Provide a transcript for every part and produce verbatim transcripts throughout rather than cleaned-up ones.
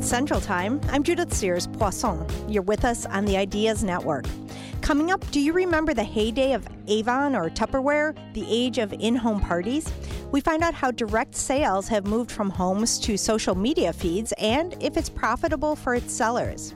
Central Time, I'm Judith Sears Poisson. You're with us on the Ideas Network. Coming up, do you remember the heyday of Avon or Tupperware, the age of in-home parties? We find out how direct sales have moved from homes to social media feeds and if it's profitable for its sellers.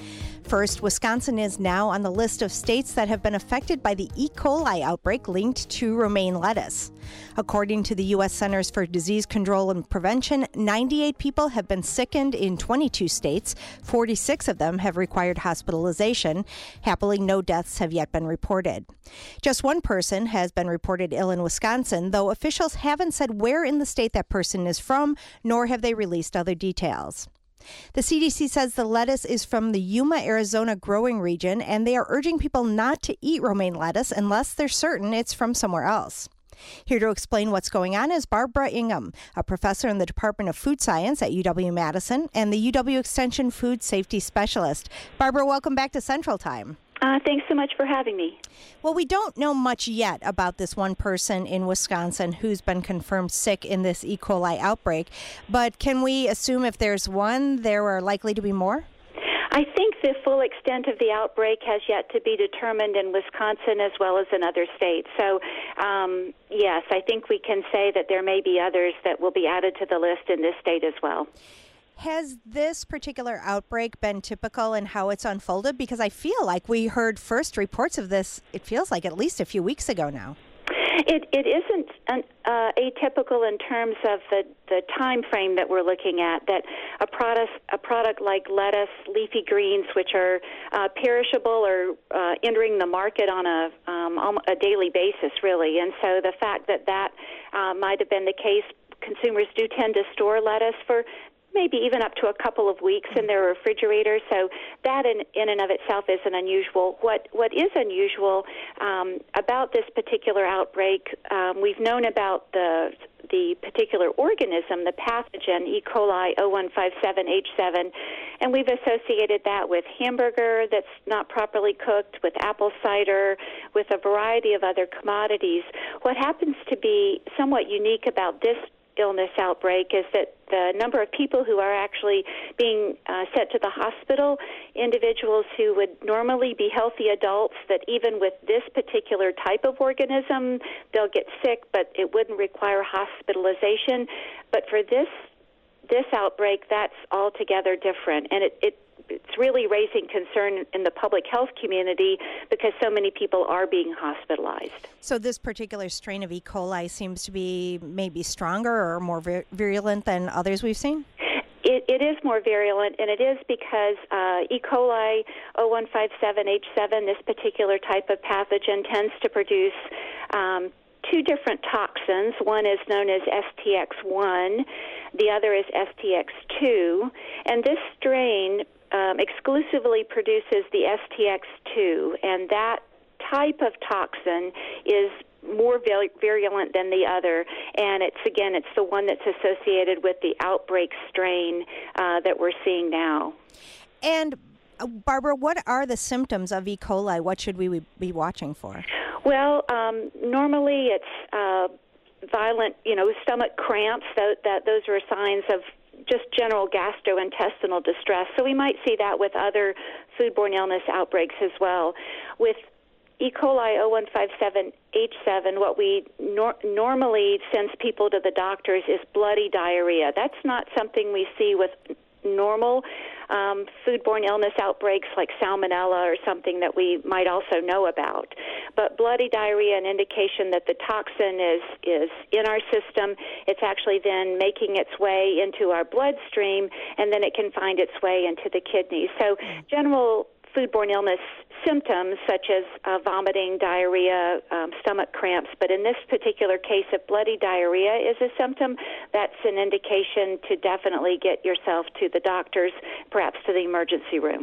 First, Wisconsin is now on the list of states that have been affected by the E. coli outbreak linked to romaine lettuce. According to the U S Centers for Disease Control and Prevention, ninety-eight people have been sickened in twenty-two states. forty-six of them have required hospitalization. Happily, no deaths have yet been reported. Just one person has been reported ill in Wisconsin, though officials haven't said where in the state that person is from, nor have they released other details. The C D C says the lettuce is from the Yuma, Arizona growing region, and they are urging people not to eat romaine lettuce unless they're certain it's from somewhere else. Here to explain what's going on is Barbara Ingham, a professor in the Department of Food Science at U W-Madison and the U W Extension Food Safety Specialist. Barbara, welcome back to Central Time. Uh, thanks so much for having me. Well, we don't know much yet about this one person in Wisconsin who's been confirmed sick in this E. coli outbreak, but can we assume if there's one, there are likely to be more? I think the full extent of the outbreak has yet to be determined in Wisconsin as well as in other states. So, um, yes, I think we can say that there may be others that will be added to the list in this state as well. Has this particular outbreak been typical in how it's unfolded? Because I feel like we heard first reports of this, it feels like at least a few weeks ago now. It, it isn't an, uh, atypical in terms of the, the time frame that we're looking at, that a product, a product like lettuce, leafy greens, which are uh, perishable or uh, entering the market on a, um, a daily basis, really. And so the fact that that uh, might have been the case, consumers do tend to store lettuce for maybe even up to a couple of weeks in their refrigerator, so that in, in and of itself isn't unusual. What what is unusual um, about this particular outbreak, um, we've known about the the particular organism, the pathogen, E. coli oh one five seven H seven, and we've associated that with hamburger that's not properly cooked, with apple cider, with a variety of other commodities. What happens to be somewhat unique about this illness outbreak is that the number of people who are actually being uh, sent to the hospital, individuals who would normally be healthy adults, that even with this particular type of organism, they'll get sick, but it wouldn't require hospitalization. But for this this outbreak, that's altogether different, and it, it it's really raising concern in the public health community because so many people are being hospitalized. So this particular strain of E. coli seems to be maybe stronger or more vir- virulent than others we've seen? It, it is more virulent, and it is because uh, E. coli oh one five seven H seven, this particular type of pathogen, tends to produce um, two different toxins. One is known as S T X one, the other is S T X two, and this strain Um, exclusively produces the S T X two, and that type of toxin is more virulent than the other, and it's again it's the one that's associated with the outbreak strain uh, that we're seeing now. And uh, Barbara, what are the symptoms of E. coli? What should we be watching for? Well, um, normally it's uh, violent, you know, stomach cramps. That, that those are signs of just general gastrointestinal distress. So we might see that with other foodborne illness outbreaks as well. With E. coli oh one five seven H seven, what we nor- normally sends people to the doctors is bloody diarrhea. That's not something we see with normal um, foodborne illness outbreaks like salmonella or something that we might also know about. But bloody diarrhea, an indication that the toxin is, is in our system. It's actually then making its way into our bloodstream, and then it can find its way into the kidneys. So general foodborne illness symptoms such as uh, vomiting, diarrhea, um, stomach cramps, but in this particular case, if bloody diarrhea is a symptom, that's an indication to definitely get yourself to the doctors, perhaps to the emergency room.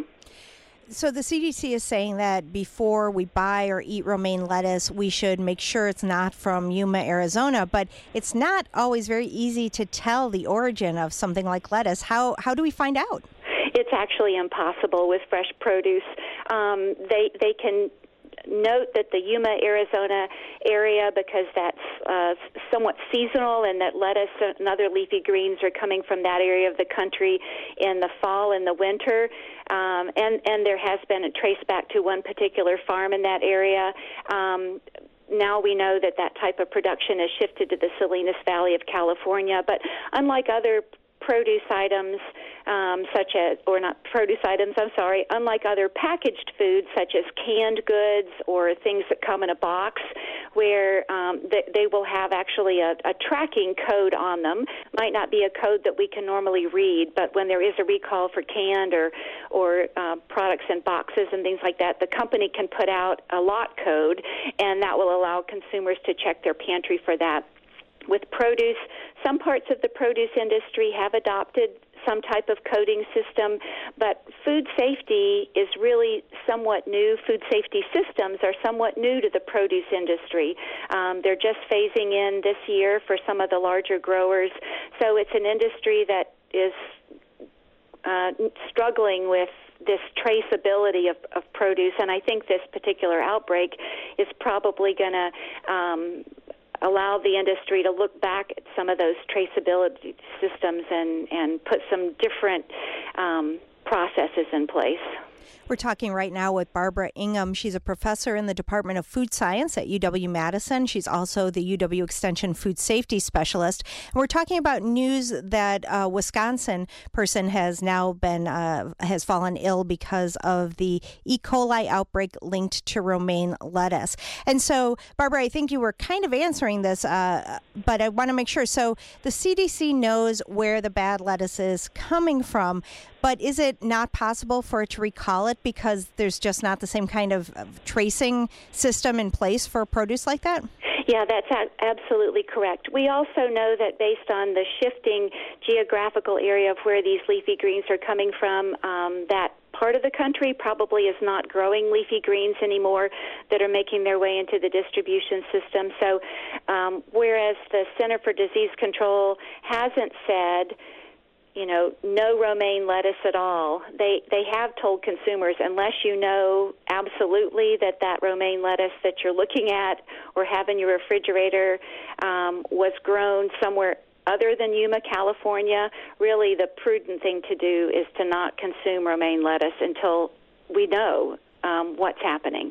So the C D C is saying that before we buy or eat romaine lettuce, we should make sure it's not from Yuma, Arizona, but it's not always very easy to tell the origin of something like lettuce. How how do we find out? It's actually impossible with fresh produce. Um, they they can note that the Yuma, Arizona area, because that's uh, somewhat seasonal, and that lettuce and other leafy greens are coming from that area of the country in the fall and the winter. Um, and, and there has been a trace back to one particular farm in that area. Um, Now we know that that type of production has shifted to the Salinas Valley of California. But unlike other produce items, um, such as, or not produce items, I'm sorry, unlike other packaged foods such as canned goods or things that come in a box, where um, they, they will have actually a, a tracking code on them. Might not be a code that we can normally read, but when there is a recall for canned or, or uh, products in boxes and things like that, the company can put out a lot code, and that will allow consumers to check their pantry for that. With produce, some parts of the produce industry have adopted some type of coding system, but food safety is really somewhat new. Food safety systems are somewhat new to the produce industry. Um, they're just phasing in this year for some of the larger growers, so it's an industry that is uh, struggling with this traceability of, of produce, and I think this particular outbreak is probably going to um, allow the industry to look back at some of those traceability systems and, and put some different um, processes in place. We're talking right now with Barbara Ingham. She's a professor in the Department of Food Science at U W-Madison. She's also the U W Extension Food Safety Specialist. And we're talking about news that a Wisconsin person has now been, uh, has fallen ill because of the E. coli outbreak linked to romaine lettuce. And so, Barbara, I think you were kind of answering this, uh, but I want to make sure. So the C D C knows where the bad lettuce is coming from, but is it not possible for it to recall it because there's just not the same kind of, of tracing system in place for produce like that? Yeah, that's a- absolutely correct. We also know that based on the shifting geographical area of where these leafy greens are coming from, um, that part of the country probably is not growing leafy greens anymore that are making their way into the distribution system. So um, whereas the Center for Disease Control hasn't said, you know, no romaine lettuce at all, They they have told consumers, unless you know absolutely that that romaine lettuce that you're looking at or have in your refrigerator um, was grown somewhere other than Yuma, California, really the prudent thing to do is to not consume romaine lettuce until we know um, what's happening.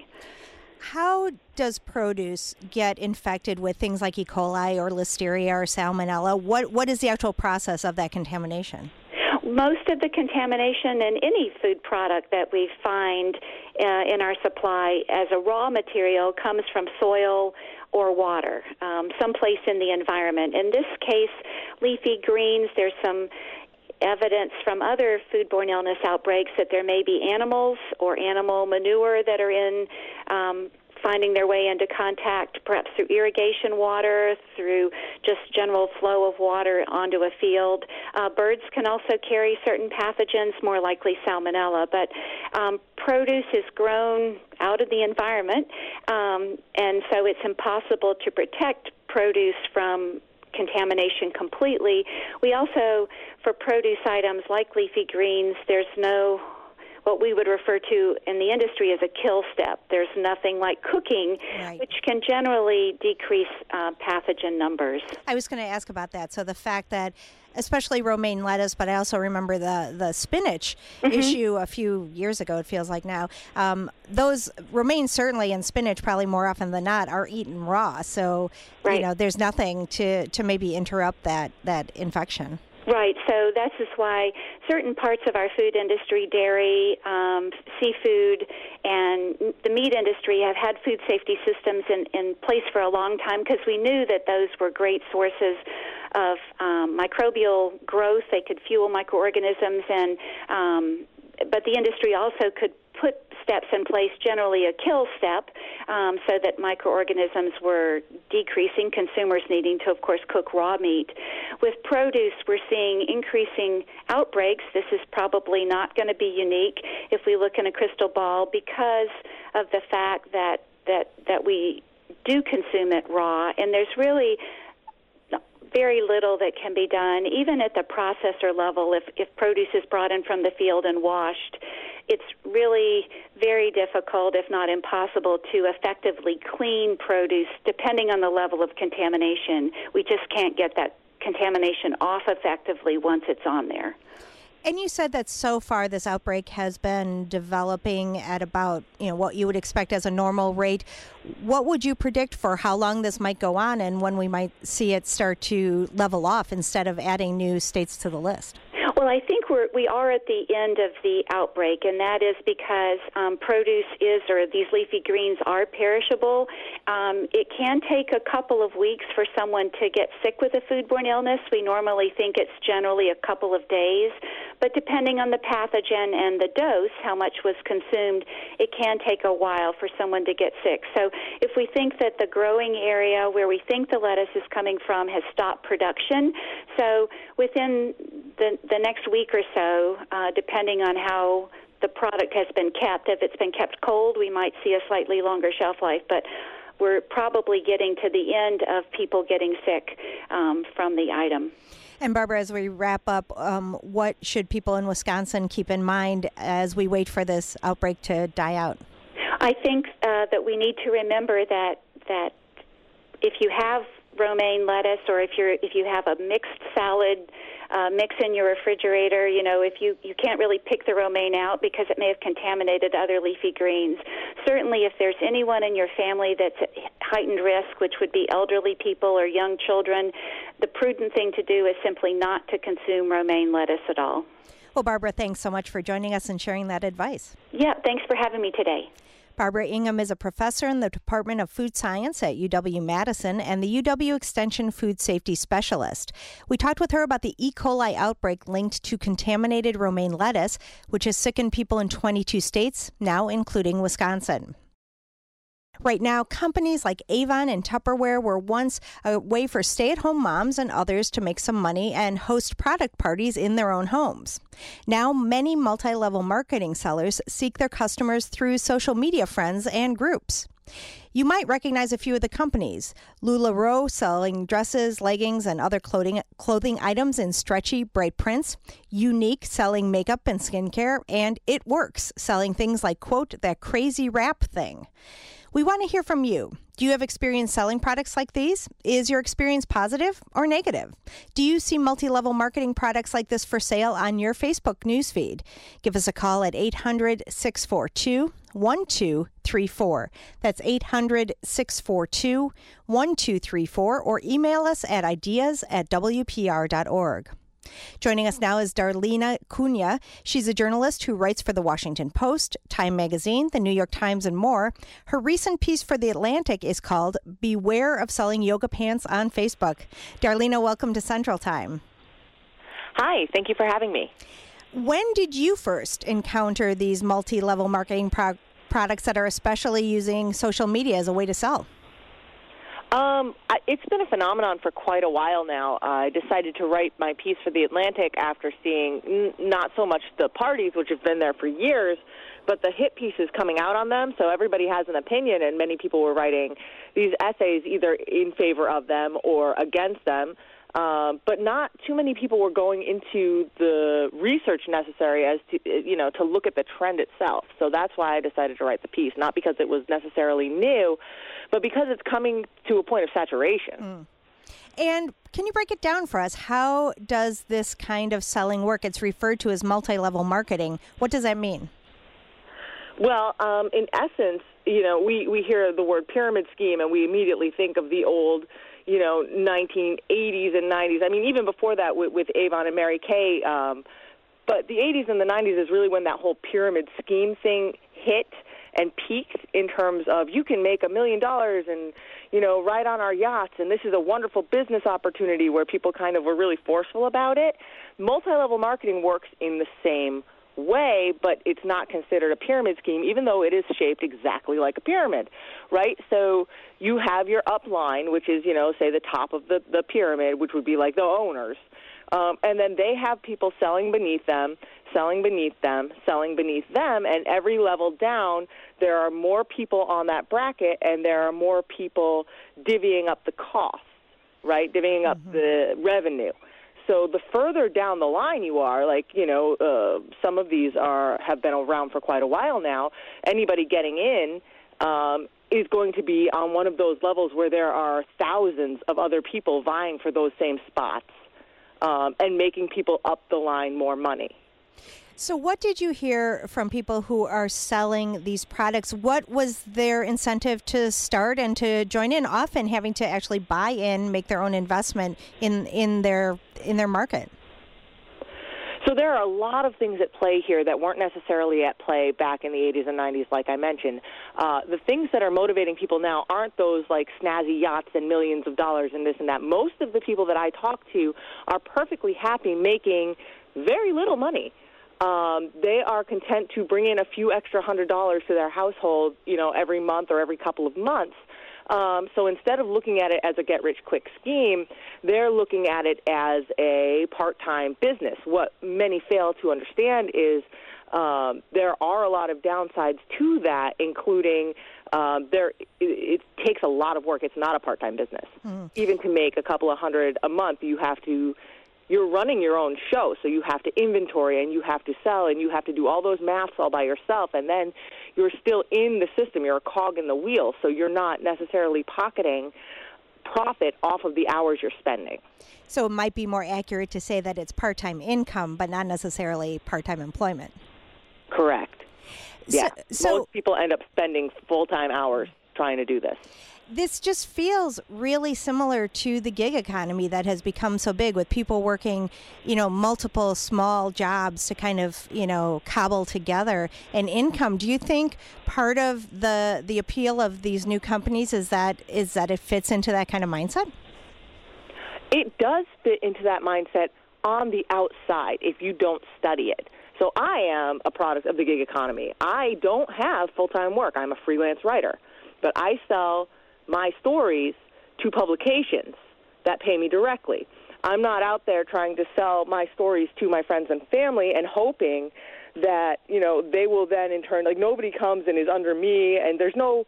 How does produce get infected with things like E. coli or Listeria or Salmonella? What What is the actual process of that contamination? Most of the contamination in any food product that we find uh, in our supply as a raw material comes from soil or water, um, someplace in the environment. In this case, leafy greens, there's some evidence from other foodborne illness outbreaks that there may be animals or animal manure that are in um, finding their way into contact, perhaps through irrigation water, through just general flow of water onto a field. Uh, birds can also carry certain pathogens, more likely Salmonella, but um, produce is grown out of the environment, um, and so it's impossible to protect produce from contamination completely. We also, for produce items like leafy greens, there's no what we would refer to in the industry as a kill step. There's nothing like cooking, right, which can generally decrease uh, pathogen numbers. I was going to ask about that. So the fact that, especially romaine lettuce, but I also remember the, the spinach mm-hmm. issue a few years ago, it feels like now. Um, those romaine certainly and spinach probably more often than not are eaten raw. So, right. you know, there's nothing to, to maybe interrupt that, that infection. Right, so this is why certain parts of our food industry, dairy, um, seafood, and the meat industry have had food safety systems in, in place for a long time because we knew that those were great sources of um, microbial growth. They could fuel microorganisms, and um, but the industry also could put steps in place, generally a kill step, um, so that microorganisms were decreasing, consumers needing to, of course, cook raw meat. With produce, we're seeing increasing outbreaks. This is probably not going to be unique if we look in a crystal ball because of the fact that, that, that we do consume it raw, and there's really very little that can be done, even at the processor level. If, if produce is brought in from the field and washed, it's really very difficult, if not impossible, to effectively clean produce depending on the level of contamination. We just can't get that contamination off effectively once it's on there. And you said that so far this outbreak has been developing at about, you know, what you would expect as a normal rate. What would you predict for how long this might go on and when we might see it start to level off instead of adding new states to the list? Well, I think we're, we are at the end of the outbreak, and that is because um, produce is, or these leafy greens are perishable. Um, it can take a couple of weeks for someone to get sick with a foodborne illness. We normally think it's generally a couple of days, but depending on the pathogen and the dose, how much was consumed, it can take a while for someone to get sick. So if we think that the growing area where we think the lettuce is coming from has stopped production, so within the, the next week or so, uh, depending on how the product has been kept, if it's been kept cold, we might see a slightly longer shelf life, but we're probably getting to the end of people getting sick um, from the item. And Barbara, as we wrap up, um, what should people in Wisconsin keep in mind as we wait for this outbreak to die out? I think uh, that we need to remember that that if you have romaine lettuce, or if you're if you have a mixed salad uh, mix in your refrigerator, you know, if you you can't really pick the romaine out because it may have contaminated other leafy greens. Certainly, if there's anyone in your family that's at heightened risk, which would be elderly people or young children, the prudent thing to do is simply not to consume romaine lettuce at all. Well, Barbara, thanks so much for joining us and sharing that advice. Yeah, thanks for having me today. Barbara Ingham is a professor in the Department of Food Science at U W-Madison and the U W Extension Food Safety Specialist. We talked with her about the E. coli outbreak linked to contaminated romaine lettuce, which has sickened people in twenty-two states, now including Wisconsin. Right now, companies like Avon and Tupperware were once a way for stay-at-home moms and others to make some money and host product parties in their own homes. Now, many multi-level marketing sellers seek their customers through social media friends and groups. You might recognize a few of the companies. LuLaRoe selling dresses, leggings, and other clothing clothing items in stretchy, bright prints. Younique selling makeup and skincare. And It Works selling things like, quote, that crazy wrap thing. We want to hear from you. Do you have experience selling products like these? Is your experience positive or negative? Do you see multi-level marketing products like this for sale on your Facebook newsfeed? Give us a call at eight hundred, six four two, one two three four. That's eight hundred, six four two, one two three four, or email us at ideas at w p r dot org. Joining us now is Darlene Cunha. She's a journalist who writes for The Washington Post, Time Magazine, The New York Times, and more. Her recent piece for The Atlantic is called Beware of Selling Yoga Pants on Facebook. Darlene, welcome to Central Time. Hi, thank you for having me. When did you first encounter these multi-level marketing pro- products that are especially using social media as a way to sell? Um, I, it's been a phenomenon for quite a while now. Uh, I decided to write my piece for The Atlantic after seeing n- not so much the parties, which have been there for years, but the hit pieces coming out on them. So everybody has an opinion, and many people were writing these essays either in favor of them or against them. Um, but not too many people were going into the research necessary as to, you know, to look at the trend itself. So that's why I decided to write the piece, not because it was necessarily new, but because it's coming to a point of saturation. Mm. And can you break it down for us? How does this kind of selling work? It's referred to as multi-level marketing. What does that mean? Well, um, in essence, you know, we, we hear the word pyramid scheme and we immediately think of the old, you know, nineteen eighties and nineties. I mean, even before that with, with Avon and Mary Kay. Um, but the eighties and the nineties is really when that whole pyramid scheme thing hit and peaked in terms of you can make a million dollars and, you know, ride on our yachts, and this is a wonderful business opportunity where people kind of were really forceful about it. Multi-level marketing works in the same way, but it's not considered a pyramid scheme, even though it is shaped exactly like a pyramid, right? So you have your upline, which is, you know, say the top of the, the pyramid, which would be like the owners. Um, and then they have people selling beneath them, selling beneath them, selling beneath them, and every level down, there are more people on that bracket, and there are more people divvying up the costs, right, divvying up mm-hmm. the revenue. so the further down the line you are, like, you know, uh, some of these are have been around for quite a while now, anybody getting in um, is going to be on one of those levels where there are thousands of other people vying for those same spots um, and making people up the line more money. So what did you hear from people who are selling these products? What was their incentive to start and to join in, often having to actually buy in, make their own investment in, in their in their market? So there are a lot of things at play here that weren't necessarily at play back in the eighties and nineties, like I mentioned. Uh, the things that are motivating people now aren't those like snazzy yachts and millions of dollars and this and that. Most of the people that I talk to are perfectly happy making very little money. Um, they are content to bring in a few extra hundred dollars to their household, you know, every month or every couple of months. Um, so instead of looking at it as a get-rich-quick scheme, they're looking at it as a part-time business. What many fail to understand is um, there are a lot of downsides to that, including um, there it, it takes a lot of work. It's not a part-time business. Mm. Even to make a couple of hundred a month, you have to you're running your own show, so you have to inventory and you have to sell and you have to do all those maths all by yourself, and then you're still in the system. You're a cog in the wheel, so you're not necessarily pocketing profit off of the hours you're spending. So it might be more accurate to say that it's part-time income, but not necessarily part-time employment. Correct. Yeah. So, so most people end up spending full-time hours trying to do this. This just feels really similar to the gig economy that has become so big, with people working, you know, multiple small jobs to kind of, you know, cobble together an income. Do you think part of the the appeal of these new companies is that is that it fits into that kind of mindset? It does fit into that mindset on the outside if you don't study it. So I am a product of the gig economy. I don't have full-time work. I'm a freelance writer, but I sell my stories to publications that pay me directly. I'm not out there trying to sell my stories to my friends and family and hoping that, you know, they will then in turn, like, nobody comes and is under me, and there's no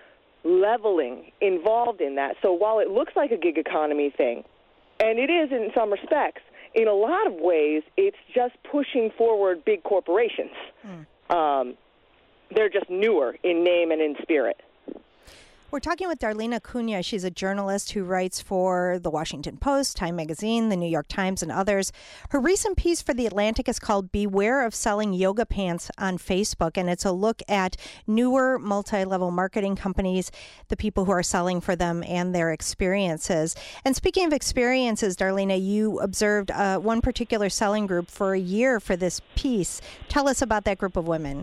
leveling involved in that. So while it looks like a gig economy thing, and it is in some respects, in a lot of ways, it's just pushing forward big corporations. Mm. Um, they're just newer in name and in spirit. We're talking with Darlene Acuna. She's a journalist who writes for The Washington Post, Time Magazine, The New York Times, and others. Her recent piece for The Atlantic is called Beware of Selling Yoga Pants on Facebook, and it's a look at newer multi-level marketing companies, the people who are selling for them, and their experiences. And speaking of experiences, Darlene, you observed uh, one particular selling group for a year for this piece. Tell us about that group of women.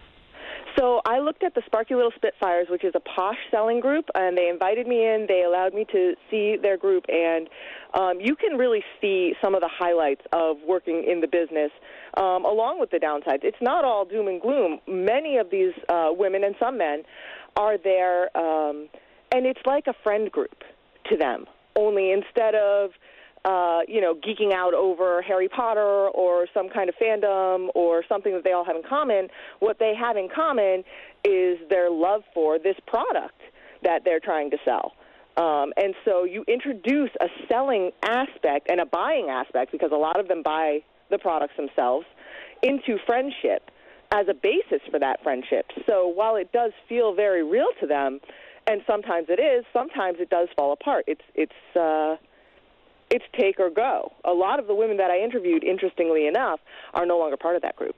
So I looked at the Sparky Little Spitfires, which is a posh selling group, and they invited me in. They allowed me to see their group, and um, you can really see some of the highlights of working in the business, um, along with the downsides. It's not all doom and gloom. Many of these uh, women and some men are there, um, and it's like a friend group to them, only instead of Uh, you know, geeking out over Harry Potter or some kind of fandom or something that they all have in common, what they have in common is their love for this product that they're trying to sell. Um, and so you introduce a selling aspect and a buying aspect, because a lot of them buy the products themselves, into friendship as a basis for that friendship. So while it does feel very real to them, and sometimes it is, sometimes it does fall apart. It's, it's, uh, It's take or go. A lot of the women that I interviewed, interestingly enough, are no longer part of that group.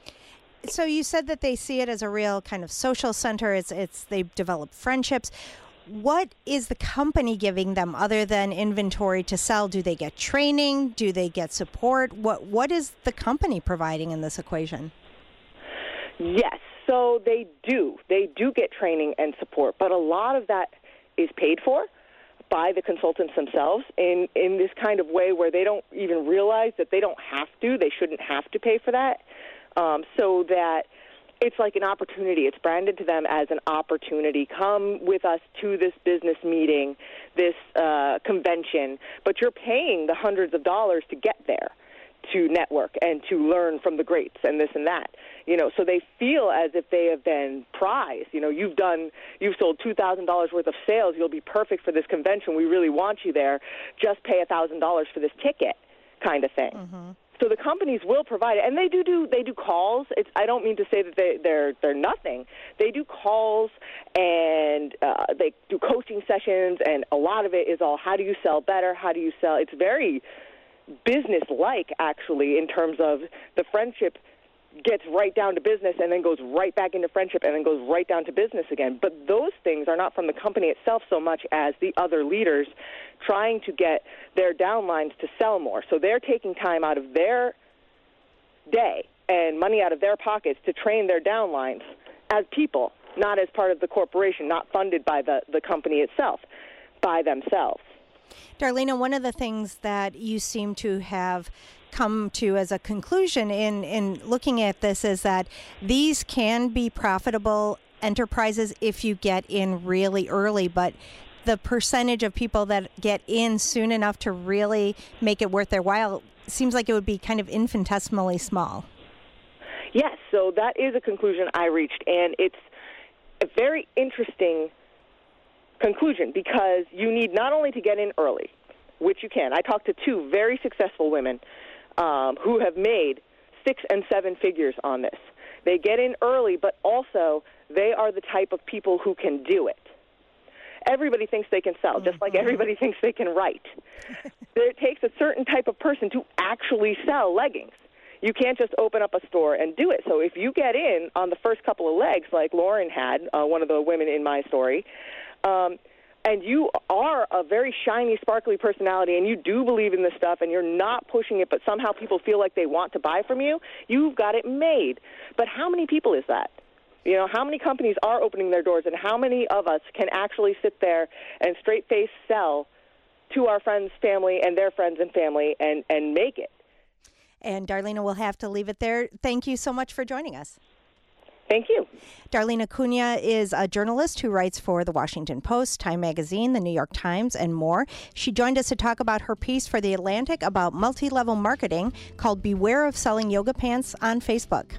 So you said that they see it as a real kind of social center. It's, it's they've developed friendships. What is the company giving them other than inventory to sell? Do they get training? Do they get support? What What is the company providing in this equation? Yes, so they do. They do get training and support, but a lot of that is paid for by the consultants themselves in, in this kind of way where they don't even realize that they don't have to, they shouldn't have to pay for that, um, so that it's like an opportunity. It's branded to them as an opportunity. Come with us to this business meeting, this uh, convention, but you're paying the hundreds of dollars to get there, to network and to learn from the greats and this and that. You know, so they feel as if they have been prized. You know, you've done, you've sold two thousand dollars worth of sales. You'll be perfect for this convention. We really want you there. Just pay one thousand dollars for this ticket. kind of thing. Mm-hmm. So the companies will provide it, and they do do they do calls. It's, I don't mean to say that they, they're they're nothing. They do calls, and uh, they do coaching sessions, and a lot of it is all how do you sell better? How do you sell? It's very business-like, actually, in terms of the friendship gets right down to business and then goes right back into friendship and then goes right down to business again. But those things are not from the company itself so much as the other leaders trying to get their downlines to sell more. So they're taking time out of their day and money out of their pockets to train their downlines as people, not as part of the corporation, not funded by the, the company itself, by themselves. Darlena, one of the things that you seem to have come to as a conclusion in, in looking at this is that these can be profitable enterprises if you get in really early, but the percentage of people that get in soon enough to really make it worth their while seems like it would be kind of infinitesimally small. Yes, so that is a conclusion I reached, and it's a very interesting conclusion because you need not only to get in early, which you can. I talked to two very successful women um, who have made six and seven figures on this. They get in early, but also they are the type of people who can do it. Everybody thinks they can sell, just like everybody thinks they can write. It takes a certain type of person to actually sell leggings. You can't just open up a store and do it. So if you get in on the first couple of legs, like Lauren had, uh, one of the women in my story, um, and you are a very shiny, sparkly personality, and you do believe in this stuff, and you're not pushing it, but somehow people feel like they want to buy from you, you've got it made. But how many people is that? You know, how many companies are opening their doors, and how many of us can actually sit there and straight-face sell to our friends, family, and their friends and family and, and make it? And Darlena, we'll have to leave it there. Thank you so much for joining us. Thank you. Darlena Cunha is a journalist who writes for The Washington Post, Time Magazine, The New York Times, and more. She joined us to talk about her piece for The Atlantic about multi-level marketing called Beware of Selling Yoga Pants on Facebook.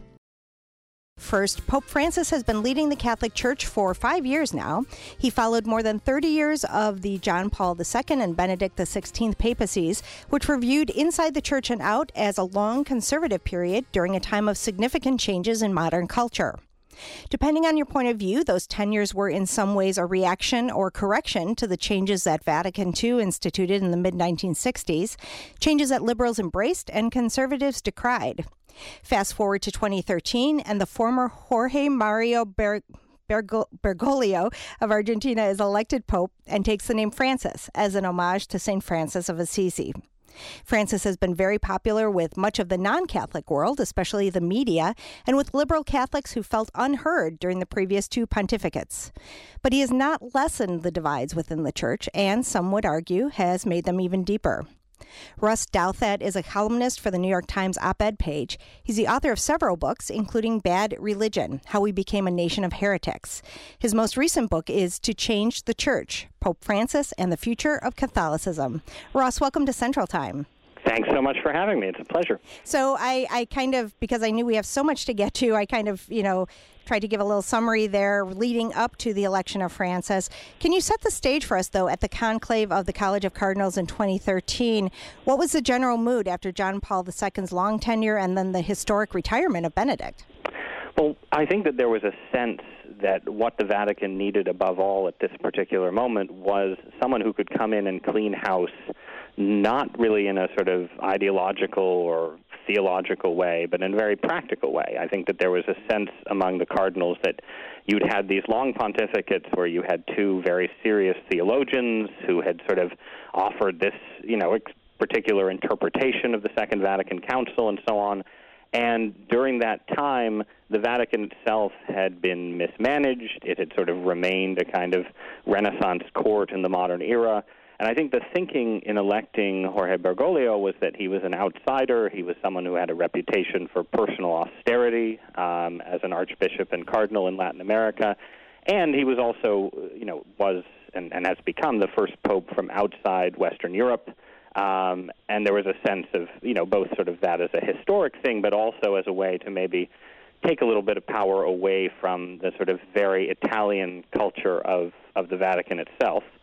First, Pope Francis has been leading the Catholic Church for five years now. He followed more than thirty years of the John Paul the Second and Benedict the Sixteenth papacies, which were viewed inside the church and out as a long conservative period during a time of significant changes in modern culture. Depending on your point of view, those tenures were in some ways a reaction or correction to the changes that Vatican Two instituted in the mid nineteen sixties, changes that liberals embraced and conservatives decried. Fast forward to twenty thirteen, and the former Jorge Mario Ber- Bergo- Bergoglio of Argentina is elected pope and takes the name Francis as an homage to Saint Francis of Assisi. Francis has been very popular with much of the non-Catholic world, especially the media, and with liberal Catholics who felt unheard during the previous two pontificates. But he has not lessened the divides within the church, and some would argue has made them even deeper. Russ Douthat is a columnist for the New York Times op-ed page. He's the author of several books, including Bad Religion, How We Became a Nation of Heretics. His most recent book is To Change the Church, Pope Francis and the Future of Catholicism. Russ, welcome to Central Time. Thanks so much for having me. It's a pleasure. So I, I kind of, because I knew we have so much to get to, I kind of, you know, tried to give a little summary there leading up to the election of Francis. Can you set the stage for us, though, at the conclave of the College of Cardinals in twenty thirteen? What was the general mood after John Paul the Second's long tenure and then the historic retirement of Benedict? Well, I think that there was a sense that what the Vatican needed above all at this particular moment was someone who could come in and clean house, not really in a sort of ideological or theological way, but in a very practical way. I think that there was a sense among the cardinals that you'd had these long pontificates where you had two very serious theologians who had sort of offered this, you know, particular interpretation of the Second Vatican Council and so on. And during that time, the Vatican itself had been mismanaged. It had sort of remained a kind of Renaissance court in the modern era. And I think the thinking in electing Jorge Bergoglio was that he was an outsider. He was someone who had a reputation for personal austerity um, as an archbishop and cardinal in Latin America. And he was also, you know, was and, and has become the first pope from outside Western Europe. Um, and there was a sense of, you know, both sort of that as a historic thing, but also as a way to maybe take a little bit of power away from the sort of very Italian culture of, of the Vatican itself.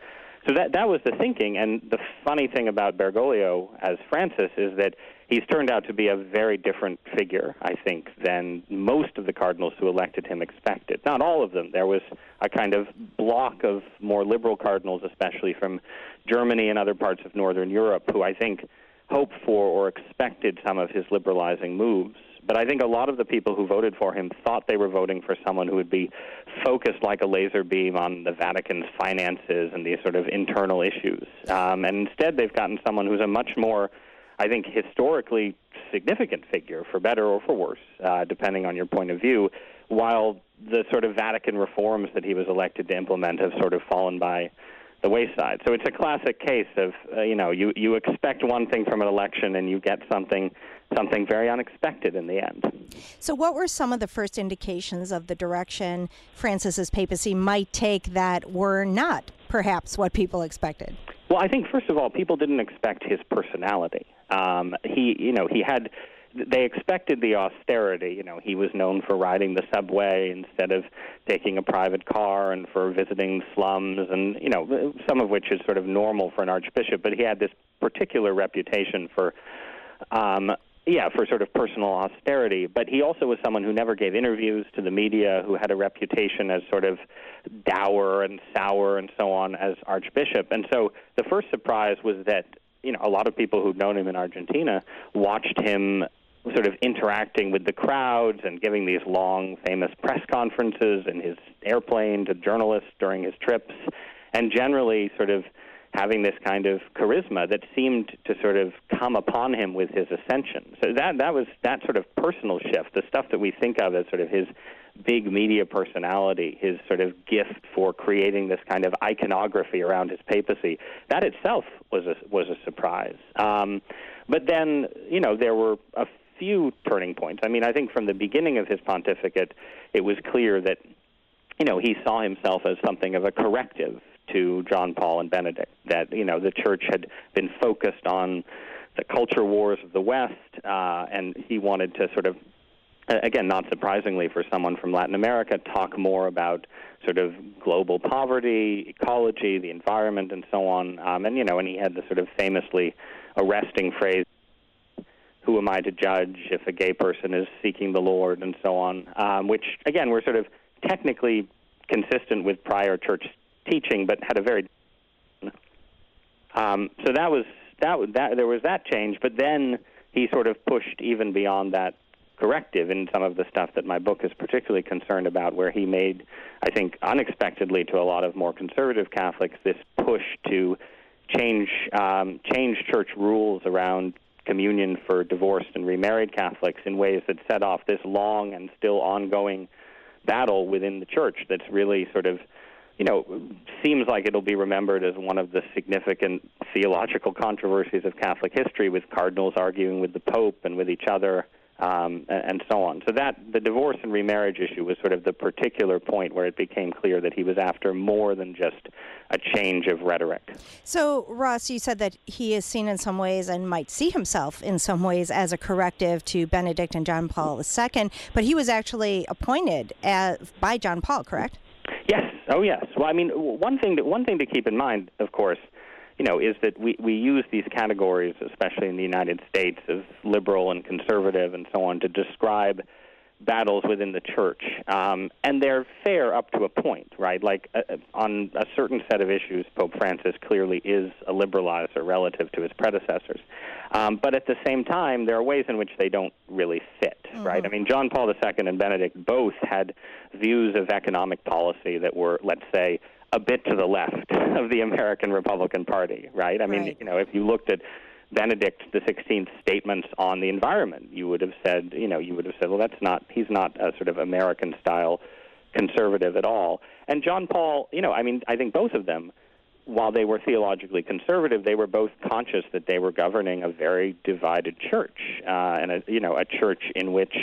So that that was the thinking, and the funny thing about Bergoglio as Francis is that he's turned out to be a very different figure, I think, than most of the cardinals who elected him expected. Not all of them. There was a kind of block of more liberal cardinals, especially from Germany and other parts of Northern Europe, who I think hoped for or expected some of his liberalizing moves. But I think a lot of the people who voted for him thought they were voting for someone who would be focused like a laser beam on the Vatican's finances and these sort of internal issues. Um, and instead, they've gotten someone who's a much more, I think, historically significant figure, for better or for worse, uh, depending on your point of view, while the sort of Vatican reforms that he was elected to implement have sort of fallen by the wayside. So it's a classic case of, uh, you know, you, you expect one thing from an election and you get something something very unexpected in the end. So what were some of the first indications of the direction Francis's papacy might take that were not perhaps what people expected? Well, I think, first of all, people didn't expect his personality. Um, he, you know, he had... They expected the austerity. You know, he was known for riding the subway instead of taking a private car and for visiting slums, and, you know, some of which is sort of normal for an archbishop. But he had this particular reputation for, um, yeah, for sort of personal austerity. But he also was someone who never gave interviews to the media, who had a reputation as sort of dour and sour and so on as archbishop. And so the first surprise was that, you know, a lot of people who'd known him in Argentina watched him sort of interacting with the crowds and giving these long, famous press conferences in his airplane to journalists during his trips, and generally sort of having this kind of charisma that seemed to sort of come upon him with his ascension. So that that was that sort of personal shift, the stuff that we think of as sort of his big media personality, his sort of gift for creating this kind of iconography around his papacy, that itself was a, was a surprise. Um, but then, you know, there were a few turning points. I mean, I think from the beginning of his pontificate, it was clear that, you know, he saw himself as something of a corrective to John Paul and Benedict, that, you know, the church had been focused on the culture wars of the West, uh, and he wanted to sort of, again, not surprisingly for someone from Latin America, talk more about sort of global poverty, ecology, the environment, and so on. Um, and, you know, and he had the sort of famously arresting phrase, "Who am I to judge if a gay person is seeking the Lord," and so on, um, which, again, were sort of technically consistent with prior church teaching, but had a very... Um, so that was, that, that there was that change, but then he sort of pushed even beyond that corrective in some of the stuff that my book is particularly concerned about, where he made, I think, unexpectedly to a lot of more conservative Catholics, this push to change um, change church rules around communion for divorced and remarried Catholics in ways that set off this long and still ongoing battle within the church that's really sort of, you know, seems like it'll be remembered as one of the significant theological controversies of Catholic history, with cardinals arguing with the Pope and with each other, um, and so on. So that the divorce and remarriage issue was sort of the particular point where it became clear that he was after more than just a change of rhetoric. So, Ross, you said that he is seen in some ways and might see himself in some ways as a corrective to Benedict and John Paul the Second, but he was actually appointed as, by John Paul, correct? Yes. Oh, yes. Well, I mean, one thing to, one thing to keep in mind, of course, you know, is that we, we use these categories, especially in the United States, of liberal and conservative and so on, to describe battles within the church. Um, and they're fair up to a point, right? Like, uh, on a certain set of issues, Pope Francis clearly is a liberalizer relative to his predecessors. Um, but at the same time, there are ways in which they don't really fit, mm-hmm. right? I mean, John Paul the Second and Benedict both had views of economic policy that were, let's say, a bit to the left of the American Republican Party, right? I mean, right. you know, if you looked at Benedict the sixteenth's statements on the environment, you would have said, you know, you would have said, well, that's not, he's not a sort of American-style conservative at all. And John Paul, you know, I mean, I think both of them, while they were theologically conservative, they were both conscious that they were governing a very divided church, uh, and a, you know, a church in which,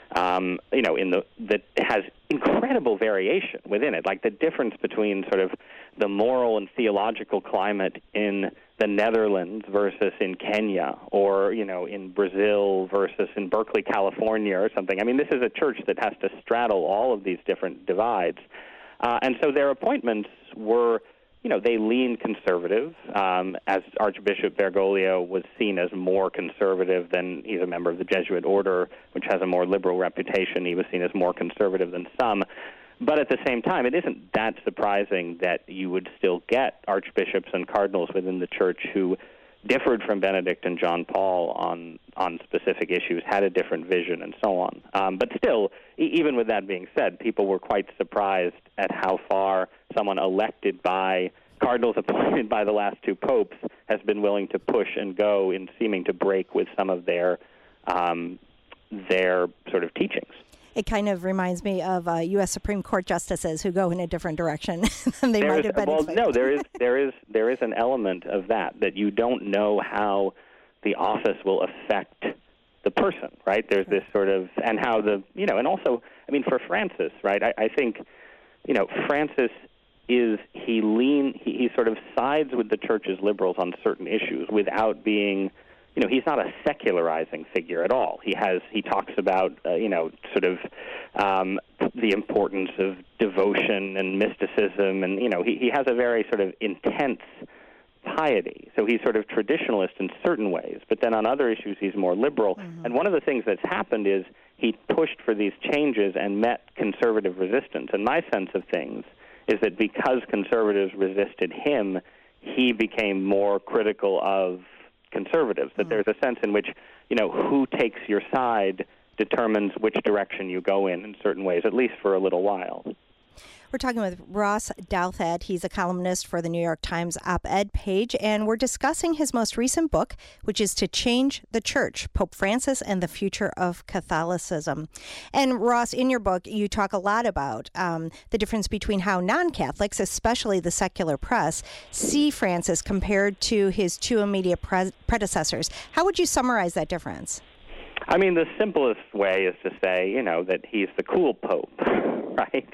um, you know, in the that has incredible variation within it, like the difference between sort of the moral and theological climate in the Netherlands versus in Kenya, or, you know, in Brazil versus in Berkeley, California, or something. I mean, this is a church that has to straddle all of these different divides, uh, and so their appointments were you know, they lean conservative, um, as Archbishop Bergoglio was seen as more conservative than, he's a member of the Jesuit order, which has a more liberal reputation. He was seen as more conservative than some. But at the same time, it isn't that surprising that you would still get archbishops and cardinals within the church who differed from Benedict and John Paul on on specific issues, had a different vision, and so on. Um, but still, e- even with that being said, people were quite surprised at how far someone elected by cardinals appointed by the last two popes has been willing to push and go in seeming to break with some of their um, their sort of teachings. It kind of reminds me of uh, U S Supreme Court justices who go in a different direction than they there might is, have been well, expected. no, there is there is there is an element of that that you don't know how the office will affect the person, right? There's this sort of, and how the, you know, and also, I mean, for Francis, right? I, I think, you know, Francis is he lean he, he sort of sides with the church's liberals on certain issues without being. You know, he's not a secularizing figure at all. He has he talks about uh, you know sort of um, the importance of devotion and mysticism, and you know he, he has a very sort of intense piety. So he's sort of traditionalist in certain ways, but then on other issues he's more liberal. Mm-hmm. And one of the things that's happened is he pushed for these changes and met conservative resistance. And my sense of things is that because conservatives resisted him, he became more critical of conservatives, that mm. there's a sense in which, you know, who takes your side determines which direction you go in in certain ways, at least for a little while. We're talking with Ross Douthat. He's a columnist for the New York Times op-ed page, and we're discussing his most recent book, which is To Change the Church, Pope Francis and the Future of Catholicism. And Ross, in your book, you talk a lot about um, the difference between how non-Catholics, especially the secular press, see Francis compared to his two immediate pre- predecessors. How would you summarize that difference? I mean, the simplest way is to say, you know, that he's the cool pope, right?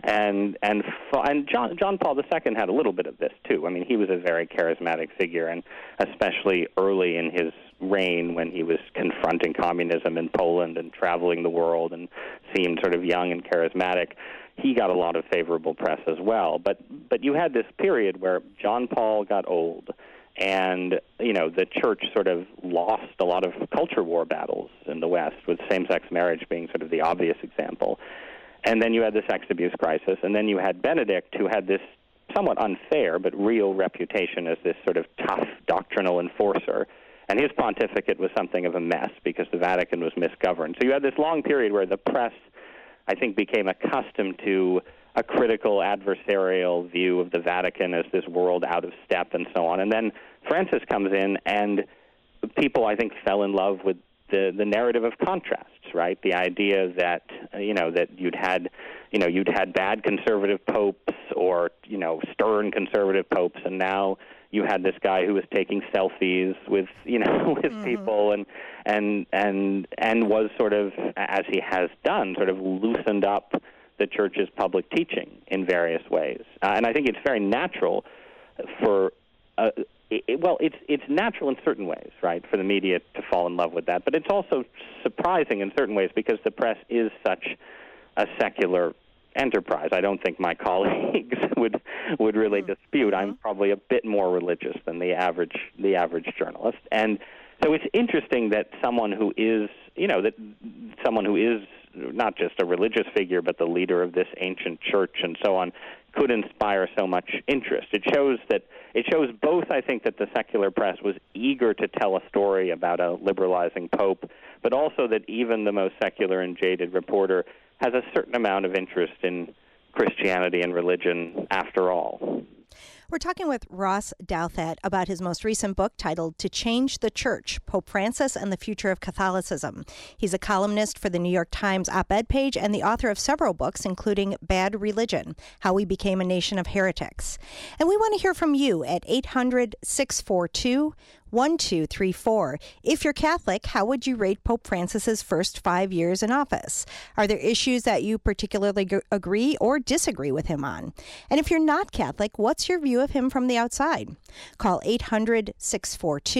And and and John John Paul the Second had a little bit of this too. I mean, he was a very charismatic figure, and especially early in his reign when he was confronting communism in Poland and traveling the world and seemed sort of young and charismatic, he got a lot of favorable press as well. But but you had this period where John Paul got old. And, you know, the church sort of lost a lot of culture war battles in the West, with same-sex marriage being sort of the obvious example. And then you had the sex abuse crisis. And then you had Benedict, who had this somewhat unfair but real reputation as this sort of tough doctrinal enforcer. And his pontificate was something of a mess because the Vatican was misgoverned. So you had this long period where the press, I think, became accustomed to a critical adversarial view of the Vatican as this world out of step and so on. And then Francis comes in, and people, I think, fell in love with the, the narrative of contrasts, right? The idea that, you know, that you'd had, you know, you'd had bad conservative popes or, you know, stern conservative popes, and now you had this guy who was taking selfies with, you know, with mm-hmm. people and, and, and, and was sort of, as he has done, sort of loosened up the church's public teaching in various ways. Uh, and I think it's very natural for, uh, it, well, it's it's natural in certain ways, right, for the media to fall in love with that. But it's also surprising in certain ways because the press is such a secular enterprise. I don't think my colleagues would would really mm-hmm. dispute. I'm probably a bit more religious than the average the average journalist. And so it's interesting that someone who is, you know, that someone who is not just a religious figure, but the leader of this ancient church and so on, could inspire so much interest. It shows that it shows both, I think, that the secular press was eager to tell a story about a liberalizing pope, but also that even the most secular and jaded reporter has a certain amount of interest in Christianity and religion after all. We're talking with Ross Douthat about his most recent book titled To Change the Church, Pope Francis and the Future of Catholicism. He's a columnist for the New York Times op-ed page and the author of several books, including Bad Religion, How We Became a Nation of Heretics. And we want to hear from you at eight hundred, six four two, one two three four. If you're Catholic, how would you rate Pope Francis's first five years in office? Are there issues that you particularly g- agree or disagree with him on? And if you're not Catholic, what's your view of him from the outside? Call eight hundred, six four two,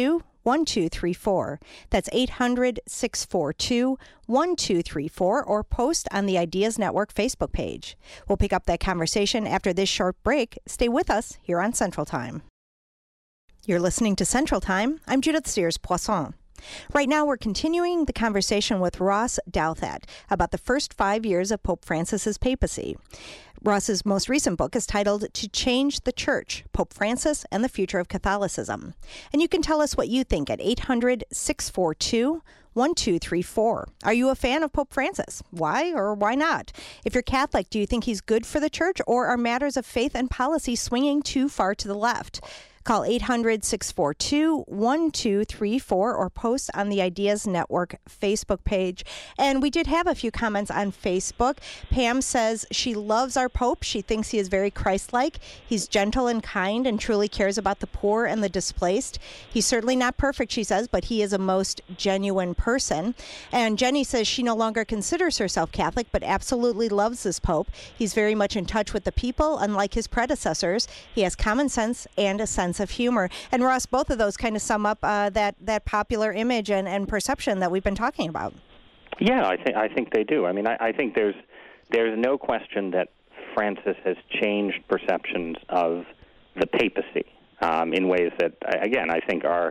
one two three four. That's eight hundred, six four two, one two three four, or post on the Ideas Network Facebook page. We'll pick up that conversation after this short break. Stay with us here on Central Time. You're listening to Central Time. I'm Judith Sears Poisson. Right now, we're continuing the conversation with Ross Douthat about the first five years of Pope Francis's papacy. Ross's most recent book is titled To Change the Church, Pope Francis and the Future of Catholicism. And you can tell us what you think at eight hundred, six four two, one two three four. Are you a fan of Pope Francis? Why or why not? If you're Catholic, do you think he's good for the church, or are matters of faith and policy swinging too far to the left? Call eight hundred, six four two, one two three four or post on the Ideas Network Facebook page. And we did have a few comments on Facebook. Pam says she loves our Pope. She thinks he is very Christ-like. He's gentle and kind and truly cares about the poor and the displaced. He's certainly not perfect, she says, but he is a most genuine person. And Jenny says she no longer considers herself Catholic, but absolutely loves this Pope. He's very much in touch with the people, unlike his predecessors. He has common sense and a sense of humor. And Ross, both of those kind of sum up uh, that that popular image and, and perception that we've been talking about. Yeah, I think I think they do. I mean, I, I think there's there's no question that Francis has changed perceptions of the papacy um, in ways that, again, I think are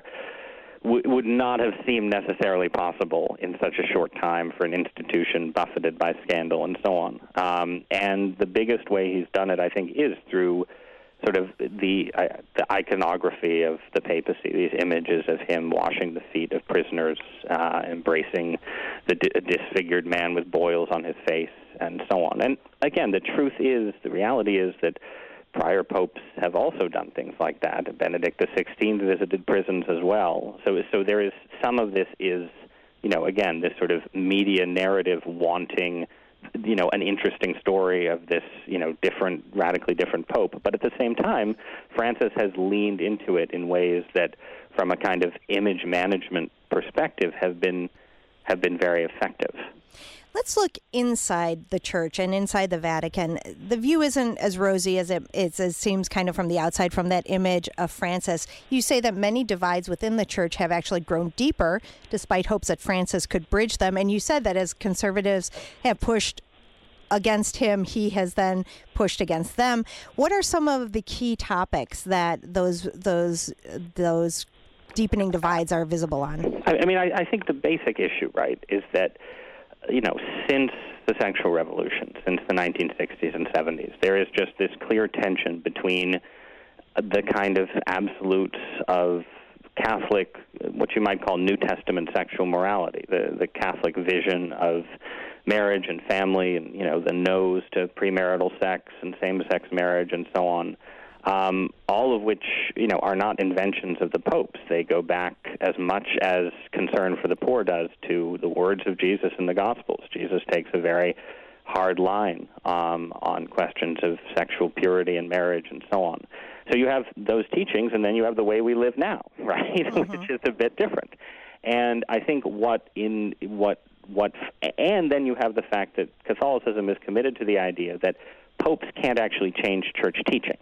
w- would not have seemed necessarily possible in such a short time for an institution buffeted by scandal and so on. Um, and the biggest way he's done it, I think, is through sort of the uh, the iconography of the papacy, these images of him washing the feet of prisoners, uh, embracing the di- disfigured man with boils on his face, and so on. And again, the truth is, the reality is that prior popes have also done things like that. Benedict the sixteenth visited prisons as well. So, so there is some of this is, you know, again, this sort of media narrative wanting, you know, an interesting story of this, you know, different, radically different pope. But at the same time, Francis has leaned into it in ways that, from a kind of image management perspective, have been have been very effective. Let's look inside the church and inside the Vatican. The view isn't as rosy as it, it's, it seems kind of from the outside, from that image of Francis. You say that many divides within the church have actually grown deeper, despite hopes that Francis could bridge them. And you said that as conservatives have pushed against him, he has then pushed against them. What are some of the key topics that those those those deepening divides are visible on? I, I mean, I, I think the basic issue, right, is that, you know, since the sexual revolution, since the nineteen sixties and seventies, there is just this clear tension between the kind of absolutes of Catholic, what you might call New Testament sexual morality, the, the Catholic vision of marriage and family, and, you know, the no's to premarital sex and same-sex marriage and so on, um, all of which, you know, are not inventions of the popes. They go back as much as concern for the poor does to the words of Jesus in the Gospels. Jesus takes a very hard line um, on questions of sexual purity and marriage and so on. So you have those teachings, and then you have the way we live now, right, mm-hmm. which is a bit different. And I think what in what what and then you have the fact that Catholicism is committed to the idea that popes can't actually change church teaching.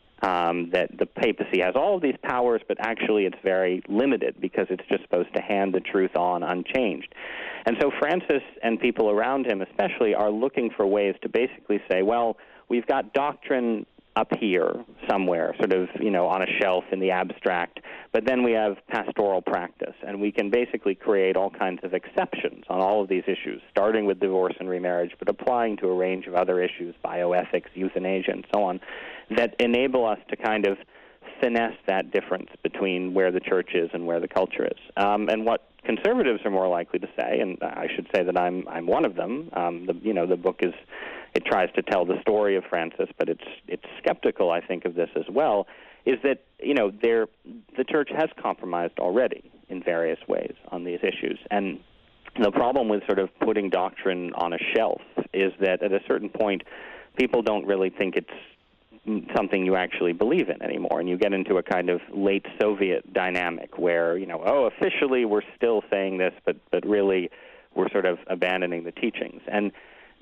Um, that the papacy has all of these powers, but actually it's very limited because it's just supposed to hand the truth on unchanged. And so Francis and people around him especially are looking for ways to basically say, well, we've got doctrine up here somewhere, sort of, you know, on a shelf in the abstract, but then we have pastoral practice, and we can basically create all kinds of exceptions on all of these issues, starting with divorce and remarriage, but applying to a range of other issues, bioethics, euthanasia, and so on, that enable us to kind of finesse that difference between where the church is and where the culture is. Um, and what conservatives are more likely to say, and I should say that I'm I'm one of them. Um, the, you know, the book is it tries to tell the story of Francis, but it's it's skeptical, I think, of this as well. Is that, you know, there the church has compromised already in various ways on these issues, and the problem with sort of putting doctrine on a shelf is that at a certain point, people don't really think it's something you actually believe in anymore, and you get into a kind of late Soviet dynamic where, you know, oh, officially we're still saying this, but but really we're sort of abandoning the teachings. And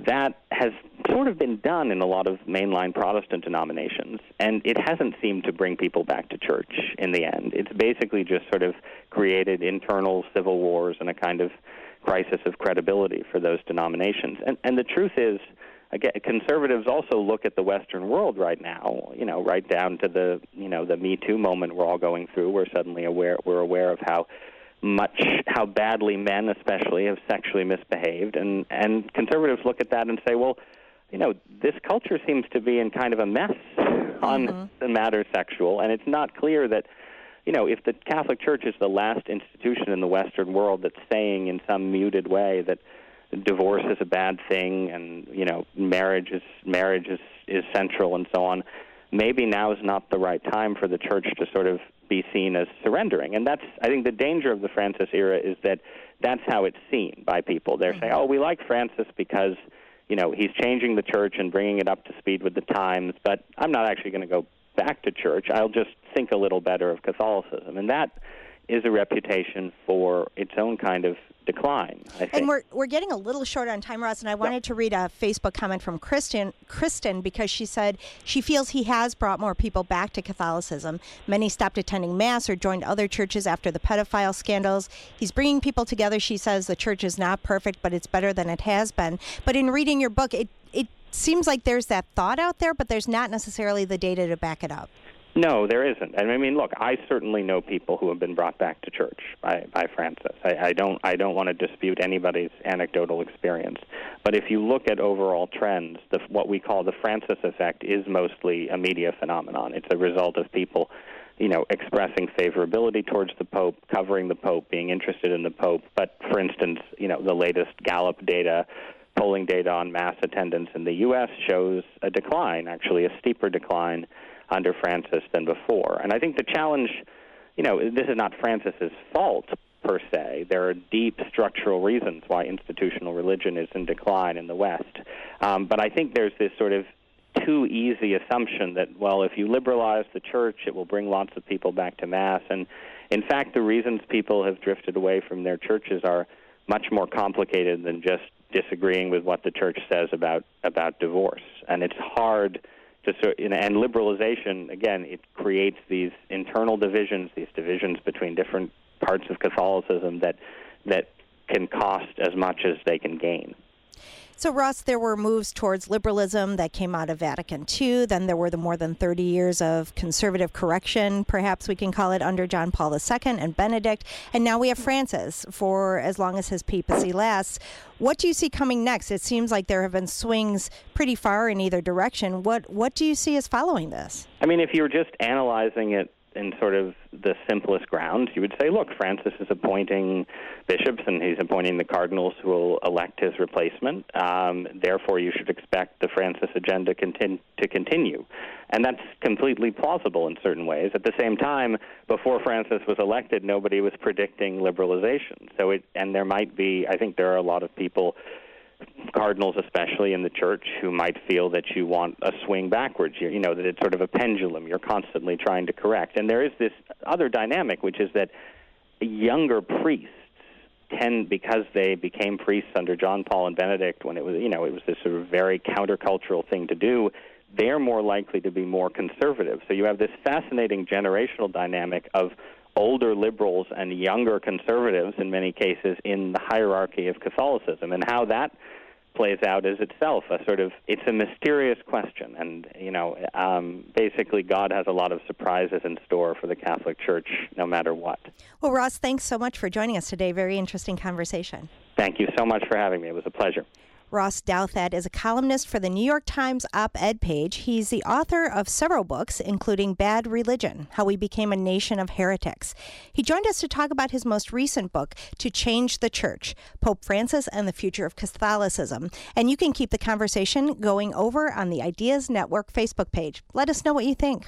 that has sort of been done in a lot of mainline Protestant denominations, and it hasn't seemed to bring people back to church in the end. It's basically just sort of created internal civil wars and a kind of crisis of credibility for those denominations. And, and the truth is, again, conservatives also look at the Western world right now, you know, right down to the, you know, the Me Too moment we're all going through. We're suddenly aware, we're aware of how much, how badly men especially have sexually misbehaved. And, and conservatives look at that and say, well, you know, this culture seems to be in kind of a mess on mm-hmm. the matter sexual, and it's not clear that, you know, if the Catholic Church is the last institution in the Western world that's saying in some muted way that divorce is a bad thing and, you know, marriage is marriage is, is central and so on, maybe now is not the right time for the Church to sort of be seen as surrendering. And that's, I think the danger of the Francis era is that that's how it's seen by people. They're mm-hmm. saying, oh, we like Francis because, you know, he's changing the Church and bringing it up to speed with the times, but I'm not actually going to go back to church. I'll just think a little better of Catholicism. And that is a reputation for its own kind of decline, I think. And we're we're getting a little short on time, Ross, and I wanted yep. to read a Facebook comment from Kristen, Kristen because she said she feels he has brought more people back to Catholicism. Many stopped attending Mass or joined other churches after the pedophile scandals. He's bringing people together. She says the church is not perfect, but it's better than it has been. But in reading your book, it, it seems like there's that thought out there, but there's not necessarily the data to back it up. No, there isn't. And I mean, look, I certainly know people who have been brought back to church by, by Francis. I, I don't I don't want to dispute anybody's anecdotal experience. But if you look at overall trends, the, what we call the Francis effect is mostly a media phenomenon. It's a result of people, you know, expressing favorability towards the Pope, covering the Pope, being interested in the Pope. But, for instance, you know, the latest Gallup data, polling data on Mass attendance in the U S shows a decline, actually a steeper decline under Francis than before. And I think the challenge, you know, this is not Francis's fault per se. There are deep structural reasons why institutional religion is in decline in the West. Um, but I think there's this sort of too easy assumption that, well, if you liberalize the church, it will bring lots of people back to Mass. And in fact, the reasons people have drifted away from their churches are much more complicated than just disagreeing with what the church says about, about divorce. And it's hard to, and liberalization, again, it creates these internal divisions, these divisions between different parts of Catholicism that that can cost as much as they can gain. So, Ross, there were moves towards liberalism that came out of Vatican Two. Then there were the more than thirty years of conservative correction, perhaps we can call it, under John Paul the Second and Benedict. And now we have Francis for as long as his papacy lasts. What do you see coming next? It seems like there have been swings pretty far in either direction. What, what do you see as following this? I mean, if you're just analyzing it in sort of the simplest grounds, you would say, look, Francis is appointing bishops and he's appointing the cardinals who will elect his replacement. Um, therefore, you should expect the Francis agenda continu- to continue. And that's completely plausible in certain ways. At the same time, before Francis was elected, nobody was predicting liberalization. So it, and there might be, I think there are a lot of people, cardinals especially in the church, who might feel that you want a swing backwards, you, you know, that it's sort of a pendulum you're constantly trying to correct. And there is this other dynamic, which is that younger priests tend, because they became priests under John Paul and Benedict when it was, you know, it was this sort of very countercultural thing to do, they're more likely to be more conservative. So you have this fascinating generational dynamic of older liberals and younger conservatives, in many cases, in the hierarchy of Catholicism. And how that plays out is itself a sort of, it's a mysterious question. And, you know, um, basically God has a lot of surprises in store for the Catholic Church, no matter what. Well, Ross, thanks so much for joining us today. Very interesting conversation. Thank you so much for having me. It was a pleasure. Ross Douthat is a columnist for the New York Times op-ed page. He's the author of several books, including Bad Religion, How We Became a Nation of Heretics. He joined us to talk about his most recent book, To Change the Church, Pope Francis and the Future of Catholicism. And you can keep the conversation going over on the Ideas Network Facebook page. Let us know what you think.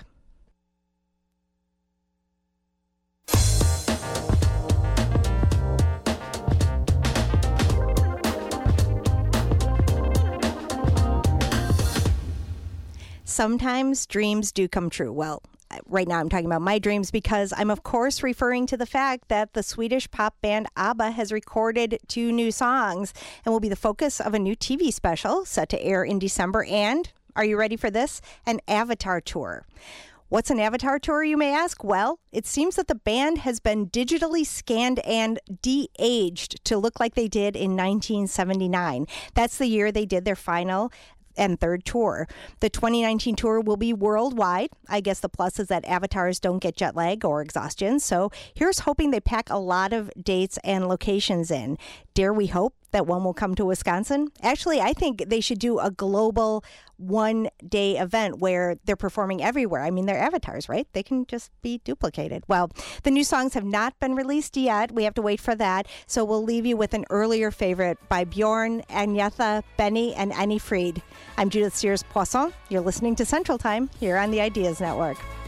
Sometimes dreams do come true. Well, right now I'm talking about My Dreams because I'm, of course, referring to the fact that the Swedish pop band ABBA has recorded two new songs and will be the focus of a new T V special set to air in December and, are you ready for this, an Avatar tour. What's an Avatar tour, you may ask? Well, it seems that the band has been digitally scanned and de-aged to look like they did in nineteen seventy-nine. That's the year they did their final and third tour. The twenty nineteen tour will be worldwide. I guess the plus is that avatars don't get jet lag or exhaustion. So here's hoping they pack a lot of dates and locations in. Dare we hope that one will come to Wisconsin? Actually, I think they should do a global one-day event where they're performing everywhere. I mean, they're avatars, right? They can just be duplicated. Well, the new songs have not been released yet. We have to wait for that. So we'll leave you with an earlier favorite by Bjorn, Agnetha, Benny, and Annie Fried. I'm Judith Sears Poisson. You're listening to Central Time here on the Ideas Network.